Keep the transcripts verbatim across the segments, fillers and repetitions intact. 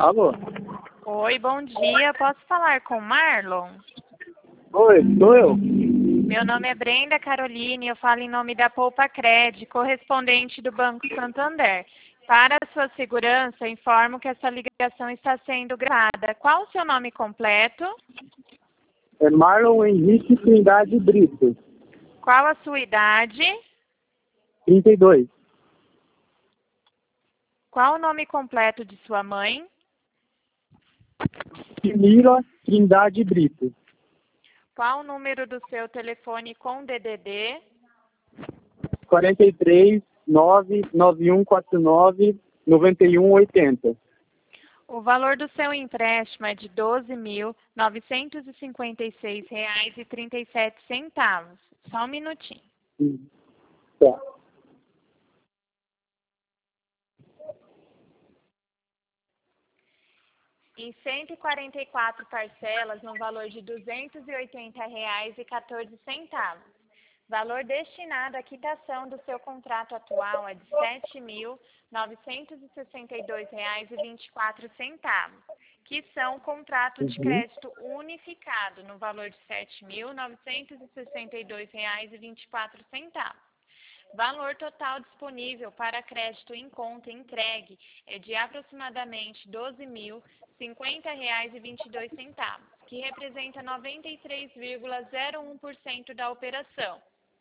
Alô? Oi, bom dia. Posso falar com Marlon? Oi, sou eu. Meu nome é Brenda Caroline, eu falo em nome da Poupa Cred, correspondente do Banco Santander. Para a sua segurança, informo que essa ligação está sendo gravada. Qual o seu nome completo? É Marlon Henrique Trindade Brito. Qual a sua idade? trinta e dois. Qual o nome completo de sua mãe? Mira Trindade Brito. Qual o número do seu telefone com D D D? quarenta e três, nove nove um quatro nove, nove um oito zero. O valor do seu empréstimo é de doze mil novecentos e cinquenta e seis reais e trinta e sete centavos. Só um minutinho. Hum. Tá. Em cento e quarenta e quatro parcelas, no valor de duzentos e oitenta reais e quatorze centavos. Valor destinado à quitação do seu contrato atual é de sete mil novecentos e sessenta e dois reais e vinte e quatro centavos, que são contrato de Uhum. crédito unificado no valor de sete mil novecentos e sessenta e dois reais e vinte e quatro centavos. Valor total disponível para crédito em conta entregue é de aproximadamente doze mil cinquenta reais e vinte e dois centavos, que representa noventa e três vírgula zero um por cento da operação.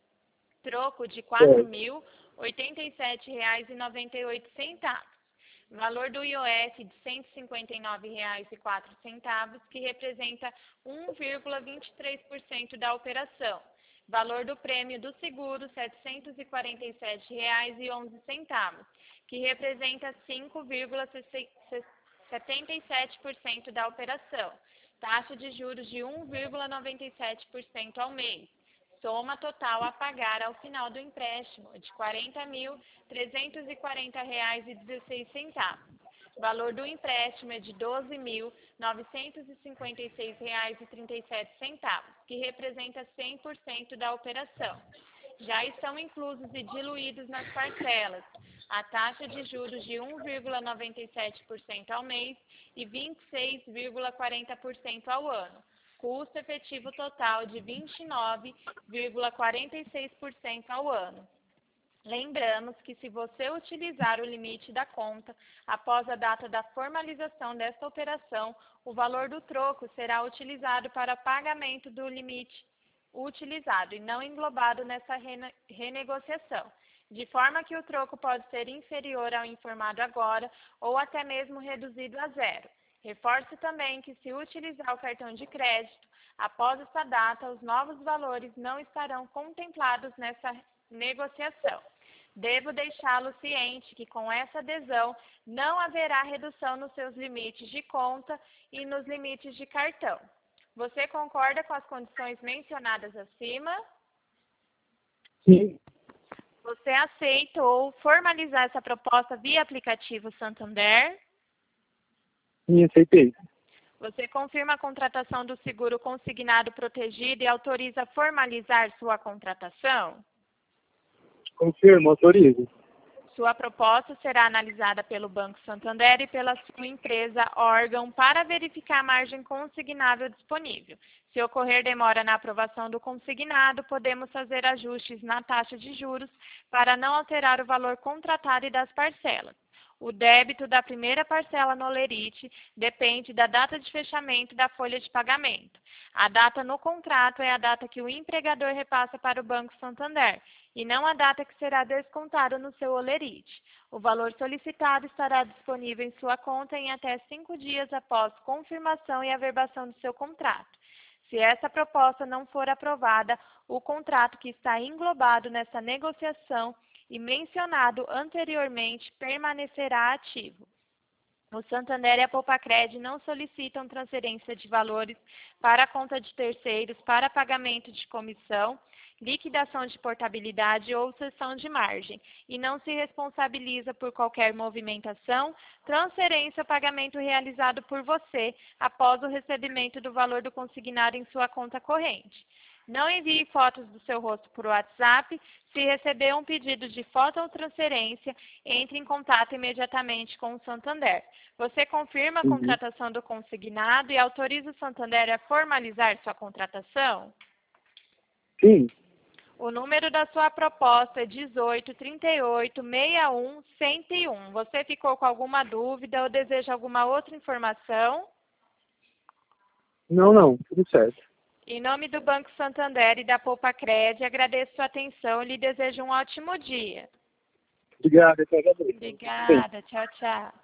Troco de quatro mil oitenta e sete reais e noventa e oito centavos. Valor do I O F de cento e cinquenta e nove reais e quatro centavos, que representa um vírgula vinte e três por cento da operação. Valor do prêmio do seguro, setecentos e quarenta e sete reais e onze centavos, que representa cinco vírgula setenta e sete por cento da operação. Taxa de juros de um vírgula noventa e sete por cento ao mês. Soma total a pagar ao final do empréstimo de quarenta mil trezentos e quarenta reais e dezesseis centavos. Valor do empréstimo é de doze mil novecentos e cinquenta e seis reais e trinta e sete centavos, que representa cem por cento da operação. Já estão inclusos e diluídos nas parcelas a taxa de juros de um vírgula noventa e sete por cento ao mês e vinte e seis vírgula quarenta por cento ao ano. Custo efetivo total de vinte e nove vírgula quarenta e seis por cento ao ano. Lembramos que se você utilizar o limite da conta após a data da formalização desta operação, o valor do troco será utilizado para pagamento do limite utilizado e não englobado nessa rene- renegociação, de forma que o troco pode ser inferior ao informado agora ou até mesmo reduzido a zero. Reforço também que, se utilizar o cartão de crédito, após essa data, os novos valores não estarão contemplados nessa negociação. Devo deixá-lo ciente que, com essa adesão, não haverá redução nos seus limites de conta e nos limites de cartão. Você concorda com as condições mencionadas acima? Sim. Você aceita ou formalizar essa proposta via aplicativo Santander? Sim, aceitei. Você confirma a contratação do seguro consignado protegido e autoriza formalizar sua contratação? Confirmo, autorizo. Sua proposta será analisada pelo Banco Santander e pela sua empresa órgão para verificar a margem consignável disponível. Se ocorrer demora na aprovação do consignado, podemos fazer ajustes na taxa de juros para não alterar o valor contratado e das parcelas. O débito da primeira parcela no Olerite depende da data de fechamento da folha de pagamento. A data no contrato é a data que o empregador repassa para o Banco Santander e não a data que será descontada no seu Olerite. O valor solicitado estará disponível em sua conta em até cinco dias após confirmação e averbação do seu contrato. Se essa proposta não for aprovada, o contrato que está englobado nessa negociação e mencionado anteriormente permanecerá ativo. O Santander e a Poupa Cred não solicitam transferência de valores para a conta de terceiros para pagamento de comissão, liquidação de portabilidade ou cessão de margem, e não se responsabiliza por qualquer movimentação, transferência ou pagamento realizado por você após o recebimento do valor do consignado em sua conta corrente. Não envie fotos do seu rosto por WhatsApp. Se receber um pedido de foto ou transferência, entre em contato imediatamente com o Santander. Você confirma a Uhum. contratação do consignado e autoriza o Santander a formalizar sua contratação? Sim. O número da sua proposta é dezoito, trinta e oito, sessenta e um, cento e um. Você ficou com alguma dúvida ou deseja alguma outra informação? Não, não, tudo certo. Em nome do Banco Santander e da Poupacred, agradeço sua atenção e lhe desejo um ótimo dia. Obrigado, eu que agradeço. Obrigada, tchau, tchau.